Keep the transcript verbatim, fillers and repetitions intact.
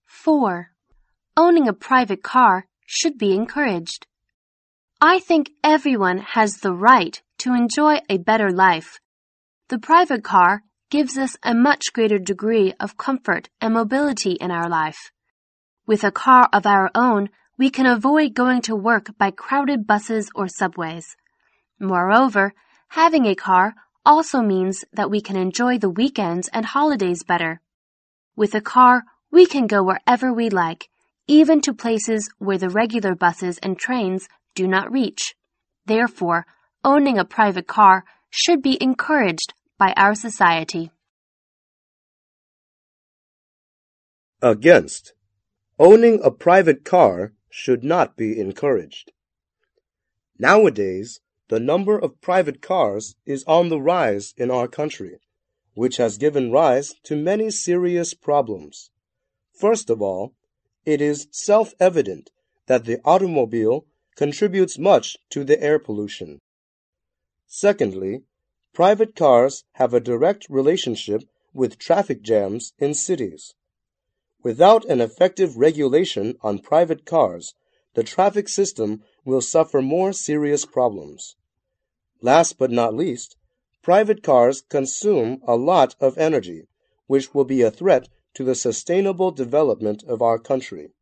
four. Owning a private car should be encouraged. I think everyone has the right to enjoy a better life. The private car gives us a much greater degree of comfort and mobility in our life. With a car of our own, we can avoid going to work by crowded buses or subways. Moreover, having a car also means that we can enjoy the weekends and holidays better. With a car, we can go wherever we like, even to places where the regular buses and trains do not reach. Therefore, owning a private car should be encouraged by our society. Against. Owning a private car should not be encouraged. Nowadays, the number of private cars is on the rise in our country, which has given rise to many serious problems. First of all, it is self-evident that the automobile contributes much to the air pollution. Secondly, private cars have a direct relationship with traffic jams in cities. Without an effective regulation on private cars, the traffic system will suffer more serious problems. Last but not least, private cars consume a lot of energy, which will be a threat to the sustainable development of our country.